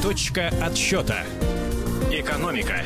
Точка отсчета. Экономика.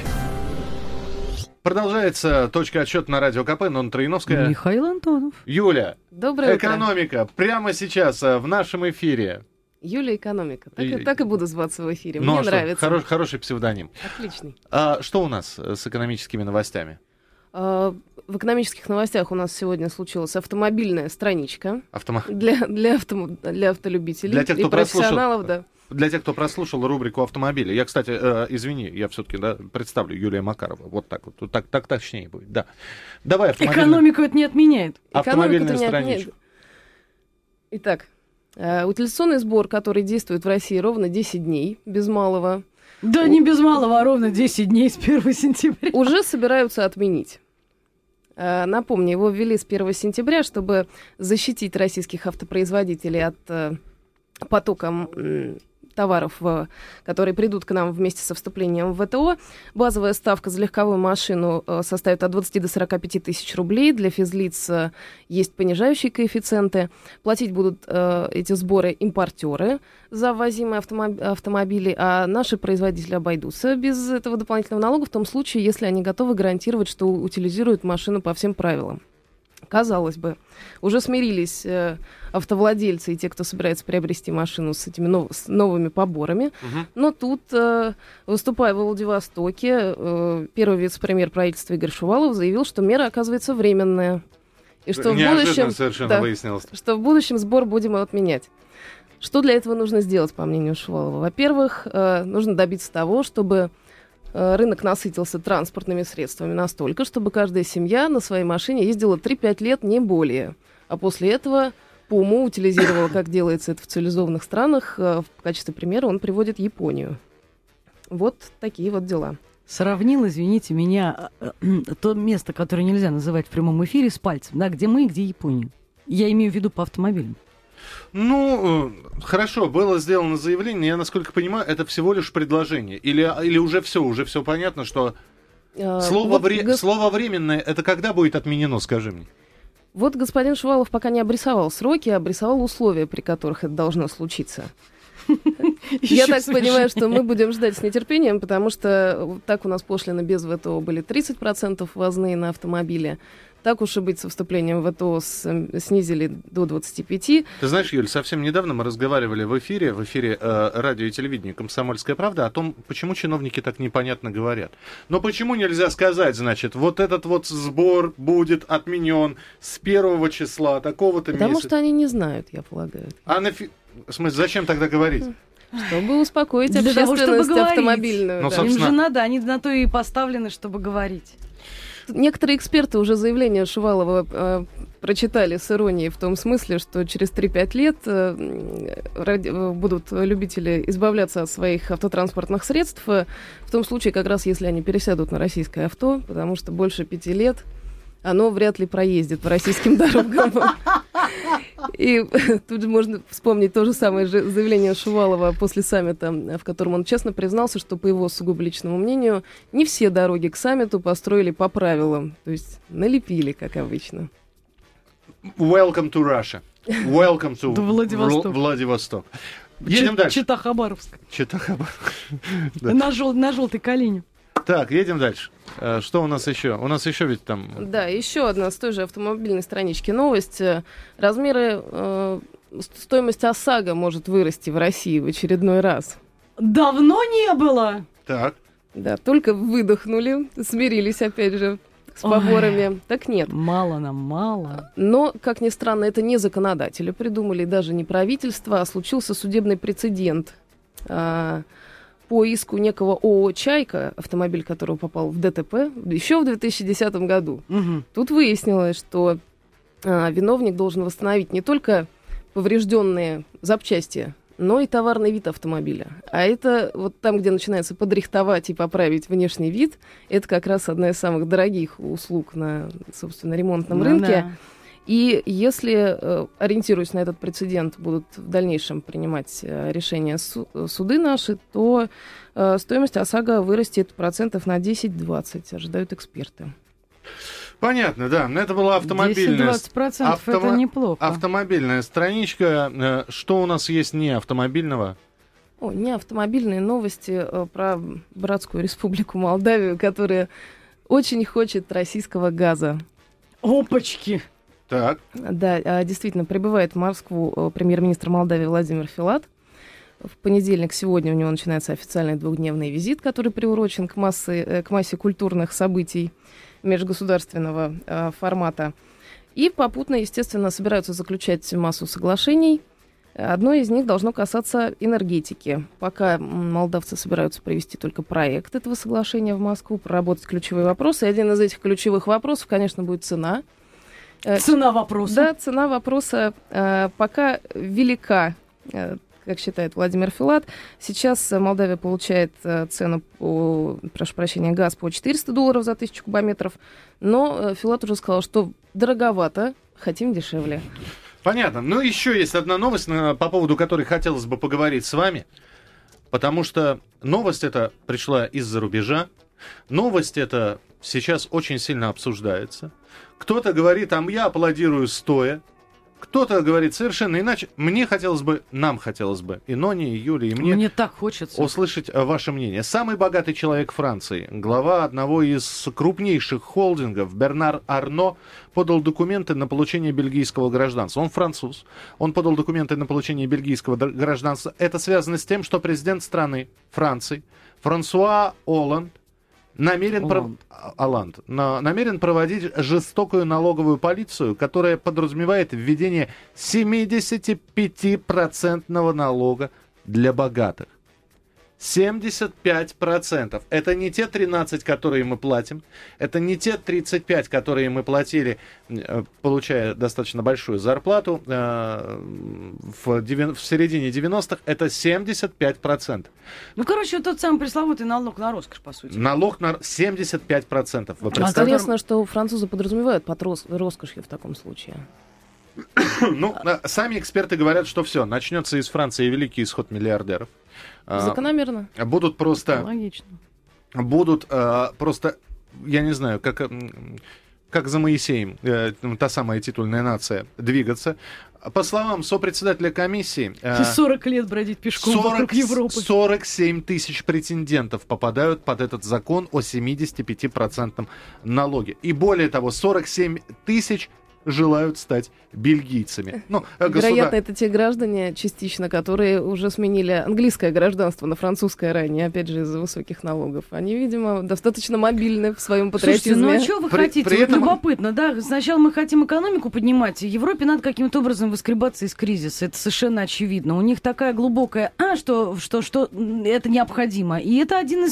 Продолжается точка отсчета на радио КП, Нонна Троиновская. Михаил Антонов. Юля, Доброе утро. экономика прямо сейчас в нашем эфире. Юля Экономика. Так и буду зваться в эфире. Ну, Мне а что, нравится. Хороший псевдоним. Отличный. Что у нас с экономическими новостями? В экономических новостях у нас сегодня случилась автомобильная страничка для автолюбителей Для тех, и кто профессионалов. Да. Для тех, кто прослушал рубрику «Автомобили». Я, кстати, извини, я все-таки представлю Юлия Макарова. Вот так вот. Так точнее будет. Да. Давай автомобильную... Экономику это не отменяет. Автомобильную страничку. Итак, утилизационный сбор, который действует в России ровно 10 дней, без малого. Да не без малого, а ровно 10 дней с 1 сентября. Уже собираются отменить. Напомню, его ввели с 1 сентября, чтобы защитить российских автопроизводителей от потока товаров, которые придут к нам вместе со вступлением в ВТО. Базовая ставка за легковую машину составит от 20 до 45 тысяч рублей. Для физлиц есть понижающие коэффициенты. Платить будут эти сборы импортеры за ввозимые автомобили, а наши производители обойдутся без этого дополнительного налога в том случае, если они готовы гарантировать, что утилизируют машину по всем правилам. Казалось бы, уже смирились автовладельцы и те, кто собирается приобрести машину с этими новыми поборами. Но тут, выступая в Владивостоке, первый вице-премьер правительства Игорь Шувалов заявил, что мера оказывается временная. И что в будущем сбор будем отменять. Что для этого нужно сделать, по мнению Шувалова? Во-первых, нужно добиться того, чтобы рынок насытился транспортными средствами настолько, чтобы каждая семья на своей машине ездила 3-5 лет, не более. А после этого по уму утилизировала, как делается это в цивилизованных странах. В качестве примера он приводит Японию. Вот такие вот дела. Сравнил, извините меня, то место, которое нельзя называть в прямом эфире, с пальцем, да, где мы и где Япония. Я имею в виду по автомобилям. Ну, хорошо, было сделано заявление, я, насколько понимаю, это всего лишь предложение. Или уже все понятно, что слово «временное» это когда будет отменено, скажи мне? Вот господин Шувалов пока не обрисовал сроки, а обрисовал условия, при которых это должно случиться. Я так понимаю, что мы будем ждать с нетерпением, потому что так у нас пошлины без ВТО были 30% ввозные на автомобили. Так уж и быть, со вступлением в ВТО снизили до 25%. Ты знаешь, Юль, совсем недавно мы разговаривали в эфире радио и телевидения «Комсомольская правда» о том, почему чиновники так непонятно говорят. Но почему нельзя сказать, значит, вот этот вот сбор будет отменен с 1 числа такого-то месяца? Потому что они не знают, я полагаю. В смысле, зачем тогда говорить? Чтобы успокоить общественность автомобильную. Им же надо, они на то и поставлены, чтобы говорить. Некоторые эксперты уже заявление Шувалова прочитали с иронией в том смысле, что через 3-5 лет будут любители избавляться от своих автотранспортных средств, в том случае, как раз если они пересядут на российское авто, потому что больше 5 лет оно вряд ли проездит по российским дорогам. И тут же можно вспомнить то же самое заявление Шувалова после саммита, в котором он честно признался, что, по его сугубо личному мнению, не все дороги к саммиту построили по правилам. То есть налепили, как обычно. Welcome to Russia. Welcome to Владивосток. Едем дальше. Чита-Хабаровск. На желтой Калине. Так, едем дальше. Что у нас еще? У нас еще ведь там... Да, еще одна с той же автомобильной странички новость. Стоимость ОСАГО может вырасти в России в очередной раз. Давно не было! Так. Да, только выдохнули, смирились опять же с поборами. Ой, так нет. Мало нам, мало. Но, как ни странно, это не законодатели придумали, даже не правительство, а случился судебный прецедент. По иску некого ООО «Чайка», автомобиль которого попал в ДТП, еще в 2010 году. Угу. Тут выяснилось, что виновник должен восстановить не только поврежденные запчасти, но и товарный вид автомобиля. А это вот там, где начинается подрихтовать и поправить внешний вид, это как раз одна из самых дорогих услуг на, собственно, ремонтном рынке. Да. И если, ориентируясь на этот прецедент, будут в дальнейшем принимать решения суды наши, то стоимость ОСАГО вырастет процентов на 10-20, ожидают эксперты. Понятно, да. Это была автомобильная... 10-20% это неплохо. Автомобильная страничка. Что у нас есть не автомобильного? Не автомобильные новости про братскую республику Молдавию, которая очень хочет российского газа. Опачки! Так. Да, действительно, прибывает в Москву премьер-министр Молдавии Владимир Филат. В понедельник, сегодня у него начинается официальный двухдневный визит, который приурочен к массе культурных событий межгосударственного формата. И попутно, естественно, собираются заключать массу соглашений. Одно из них должно касаться энергетики. Пока молдавцы собираются провести только проект этого соглашения в Москву, проработать ключевые вопросы. И один из этих ключевых вопросов, конечно, будет цена. Цена вопроса. Да, цена вопроса пока велика, как считает Владимир Филат. Сейчас Молдавия получает цену, прошу прощения, газ по $400 за 1000 кубометров. Но Филат уже сказал, что дороговато, хотим дешевле. Понятно. Ну, еще есть одна новость, по поводу которой хотелось бы поговорить с вами. Потому что новость эта пришла из-за рубежа. Новость эта сейчас очень сильно обсуждается. Кто-то говорит, я аплодирую стоя. Кто-то говорит совершенно иначе. Нам хотелось бы, и Ноне, и Юле, и мне так хочется услышать ваше мнение. Самый богатый человек Франции, глава одного из крупнейших холдингов, Бернар Арно, подал документы на получение бельгийского гражданства. Он француз. Он подал документы на получение бельгийского гражданства. Это связано с тем, что президент страны Франции Франсуа Олланд намерен проводить жестокую налоговую полицию, которая подразумевает введение 75% налога для богатых. 75%. Это не те 13, которые мы платим. Это не те 35, которые мы платили, получая достаточно большую зарплату в середине 90-х. Это 75%. Тот самый пресловутый налог на роскошь, по сути. Налог на 75%. Вы представляете? Интересно, что французы подразумевают под роскошью в таком случае. Сами эксперты говорят, что все, начнется из Франции великий исход миллиардеров. Закономерно. Будут просто... Логично. Будут просто, я не знаю, как за Моисеем, та самая титульная нация, двигаться. По словам сопредседателя комиссии... 40 лет бродить пешком вокруг Европы. 47 тысяч претендентов попадают под этот закон о 75% налоге. И более того, 47 тысяч желают стать бельгийцами. Вероятно, это те граждане частично, которые уже сменили английское гражданство на французское ранее, опять же, из-за высоких налогов. Они, видимо, достаточно мобильны в своем патриотизме. Слушайте, что вы хотите? При этом... Любопытно, да? Сначала мы хотим экономику поднимать, Европе надо каким-то образом выскребаться из кризиса. Это совершенно очевидно. У них такая глубокая, что это необходимо. И это одна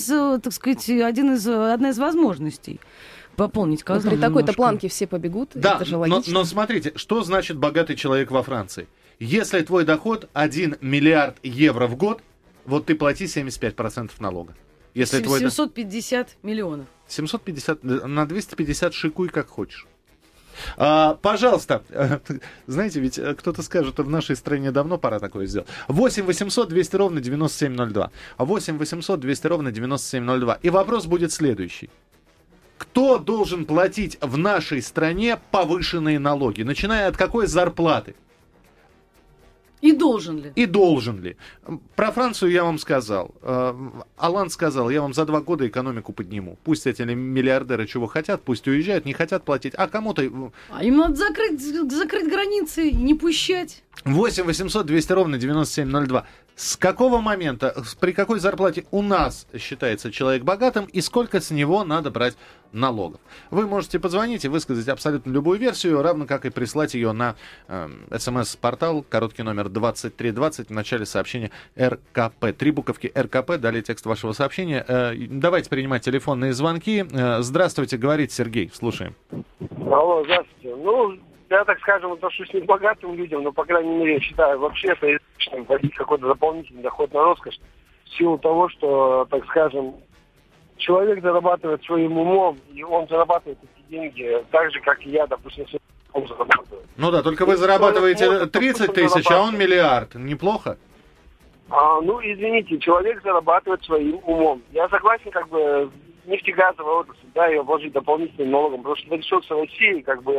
из возможностей. Пополнить казну. При такой-то планке все побегут. Да, это же логично. но смотрите, что значит богатый человек во Франции? Если твой доход 1 миллиард евро в год, вот ты плати 75% налога. Если 750 миллионов. 750, на 250 шикуй как хочешь. Пожалуйста, знаете, ведь кто-то скажет, в нашей стране давно пора такое сделать. 8 800 200 ровно 9702. 8 800 200 ровно 9702. И вопрос будет следующий. Кто должен платить в нашей стране повышенные налоги? Начиная от какой зарплаты? И должен ли? И должен ли? Про Францию я вам сказал. Олланд сказал, я вам за 2 года экономику подниму. Пусть эти миллиардеры чего хотят, пусть уезжают, не хотят платить. А кому-то... им надо закрыть границы и не пущать. 8 800 200 ровно 9702. С какого момента, при какой зарплате у нас считается человек богатым и сколько с него надо брать налогов? Вы можете позвонить и высказать абсолютно любую версию, равно как и прислать ее на СМС-портал, короткий номер 2320, в начале сообщения РКП. 3 буковки РКП, далее текст вашего сообщения. Давайте принимать телефонные звонки. Здравствуйте, говорит Сергей, слушаем. Алло, здравствуйте. Я, так скажем, отношусь не к богатым людям, но, по крайней мере, я считаю, вообще это излишним вводить какой-то дополнительный доход на роскошь в силу того, что, так скажем, человек зарабатывает своим умом, и он зарабатывает эти деньги так же, как и я, допустим, своим умом зарабатываю. Ну да, только вы зарабатываете 30 тысяч, а он миллиард. Неплохо? Извините, человек зарабатывает своим умом. Я согласен, нефтегазовая отрасль, ее вложить дополнительным налогом, потому что в ресурсы России,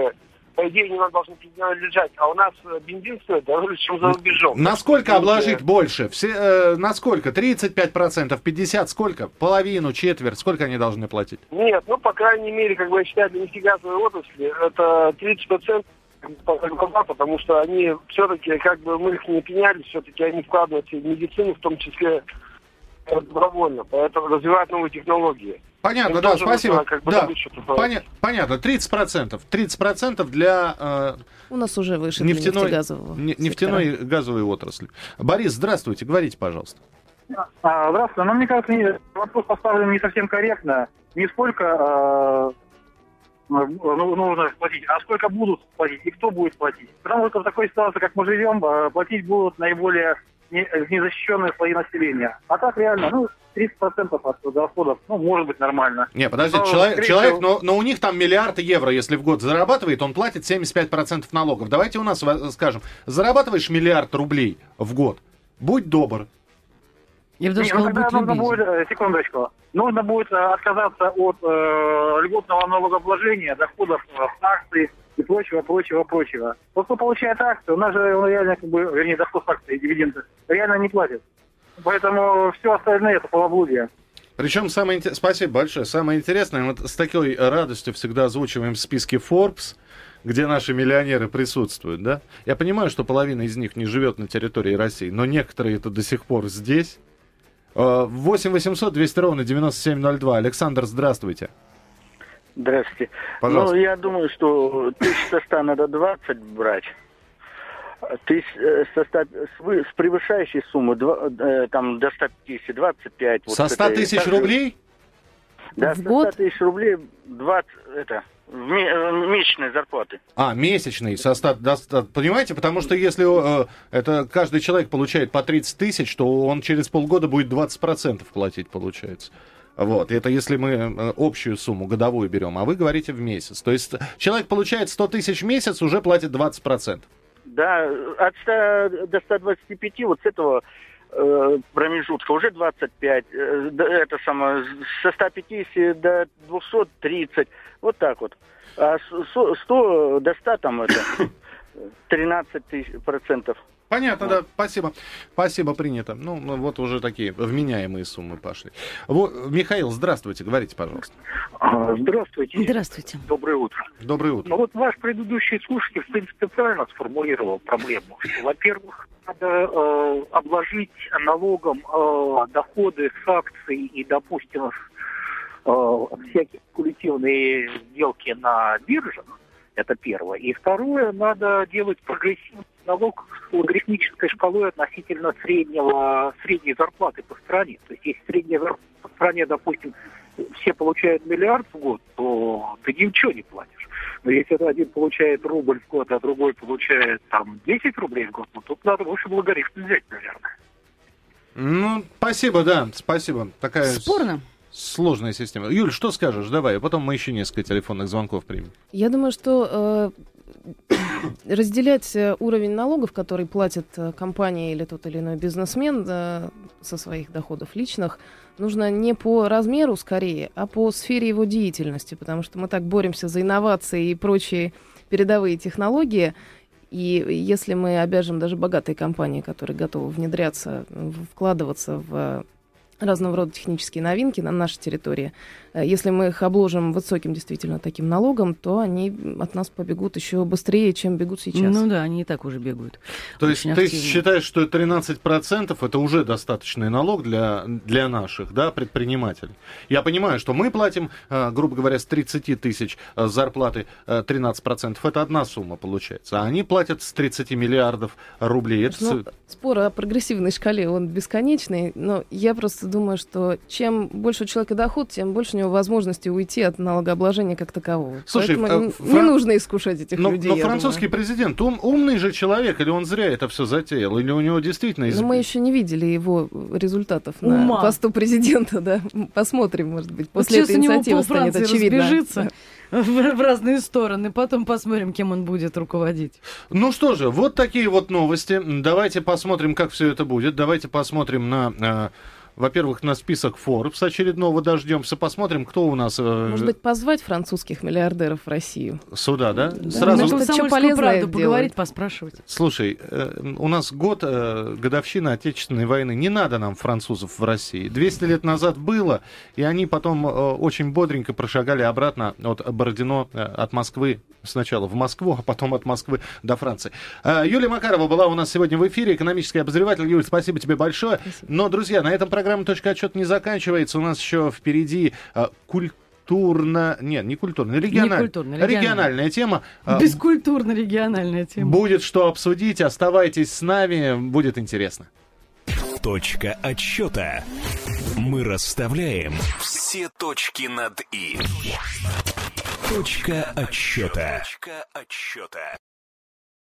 по идее, они нам должны принадлежать. А у нас бензин стоит дороже, чем за рубежом. Насколько обложить больше? Насколько? 35%, 50%? Сколько? Половину, четверть? Сколько они должны платить? Нет, по крайней мере, как бы я считаю, для нефтегазовой отрасли это 30%, потому что они все-таки, как бы мы их не пеняли, все-таки они вкладываются в медицину, в том числе добровольно, поэтому развивают новые технологии. Понятно, да, спасибо. Понятно, 30%. 30% для у нас уже выше нефтяной и газовой отрасли. Борис, здравствуйте, говорите, пожалуйста. Здравствуйте. Мне кажется, вопрос поставлен не совсем корректно. Не сколько нужно платить, а сколько будут платить и кто будет платить. Потому что в такой ситуации, как мы живем, платить будут наиболее незащищенные слои населения. А так реально, 30% от доходов, может быть нормально. Не, подождите, человек, но у них там миллиард евро, если в год зарабатывает, он платит 75% налогов. Давайте у нас скажем, зарабатываешь миллиард рублей в год, будь добр. Секундочку. Нужно будет отказаться от льготного налогообложения доходов с акций и прочего. Вот кто получает акции, у нас же реально, доход с акций и дивиденды реально не платит. Поэтому все остальное это полоблудие. Причем спасибо большое. Самое интересное, мы с такой радостью всегда озвучиваем списки Forbes, где наши миллионеры присутствуют, да? Я понимаю, что половина из них не живет на территории России, но некоторые это до сих пор здесь. 8 800 200 ровно 9702. Александр, здравствуйте. Здравствуйте. Пожалуйста. Я думаю, что 1100 надо 20 брать. С превышающей суммы там до 150, 25. Со 100 тысяч рублей? Да, со 100 тысяч рублей 20, месячной зарплаты. Месячный, со 100, понимаете? Потому что если это каждый человек получает по 30 тысяч, то он через полгода будет 20% платить, получается. Вот, это если мы общую сумму годовую берем, а вы говорите в месяц. То есть человек получает 100 тысяч в месяц, уже платит 20%. Да, от 100 до 125 вот с этого промежутка уже 25, со 150 до 230, вот так вот. А 100 до 100 там 13%. Понятно, да, спасибо. Спасибо, принято. Вот уже такие вменяемые суммы пошли. Михаил, здравствуйте, говорите, пожалуйста. Здравствуйте. Здравствуйте. Доброе утро. Доброе утро. Вот ваш предыдущий слушатель, в принципе, правильно сформулировал проблему. Что, во-первых, надо обложить налогом доходы с акций и, допустим, всякие спекулятивные сделки на биржах. Это первое. И второе, надо делать прогрессивный налог с логарифмической шкалой относительно средней зарплаты по стране. То есть, если средняя зарплата по стране, допустим, все получают миллиард в год, то ты ничего не платишь. Но если один получает рубль в год, а другой получает 10 рублей в год, тут надо больше логарифм взять, наверное. Спасибо, да, спасибо. Такая спорно. Сложная система. Юль, что скажешь? Давай, а потом мы еще несколько телефонных звонков примем. Я думаю, что разделять уровень налогов, который платит компания или тот или иной бизнесмен со своих доходов личных, нужно не по размеру скорее, а по сфере его деятельности, потому что мы так боремся за инновации и прочие передовые технологии. И если мы обяжем даже богатые компании, которые готовы внедряться, вкладываться в разного рода технические новинки на нашей территории, если мы их обложим высоким действительно таким налогом, то они от нас побегут еще быстрее, чем бегут сейчас. Они и так уже бегают. То есть ты считаешь, что 13% это уже достаточный налог для наших, да, предпринимателей? Я понимаю, что мы платим, грубо говоря, с 30 тысяч зарплаты 13%. Это одна сумма получается. А они платят с 30 миллиардов рублей. Спор о прогрессивной шкале, он бесконечный, но я просто думаю, что чем больше у человека доход, тем больше у него возможности уйти от налогообложения как такового. Слушай, поэтому не нужно искушать этих людей. Но французский президент, умный же человек, или он зря это все затеял, или у него действительно... Но мы еще не видели его результатов на посту президента, да. Посмотрим, может быть, после этой инициативы станет очевидно. Разбежится в разные стороны, потом посмотрим, кем он будет руководить. Ну что же, вот такие вот новости. Давайте посмотрим, как все это будет. Давайте посмотрим на Во-первых, на список Forbes очередного дождемся. Посмотрим, кто у нас... Может быть, позвать французских миллиардеров в Россию? Сюда, да? Да, Сразу... что полезно правду поговорить, поспрашивать. Слушай, у нас годовщина Отечественной войны. Не надо нам французов в России. 200 лет назад было, и они потом очень бодренько прошагали обратно от Бородино, от Москвы сначала в Москву, а потом от Москвы до Франции. Юлия Макарова была у нас сегодня в эфире, экономический обозреватель. Юль, спасибо тебе большое. Спасибо. Но, друзья, на этом программа «Точка отсчета» не заканчивается. У нас еще впереди региональная тема. Бескультурно-региональная тема. Будет что обсудить. Оставайтесь с нами, будет интересно. Точка отсчета. Мы расставляем все точки над «и». Точка отсчета.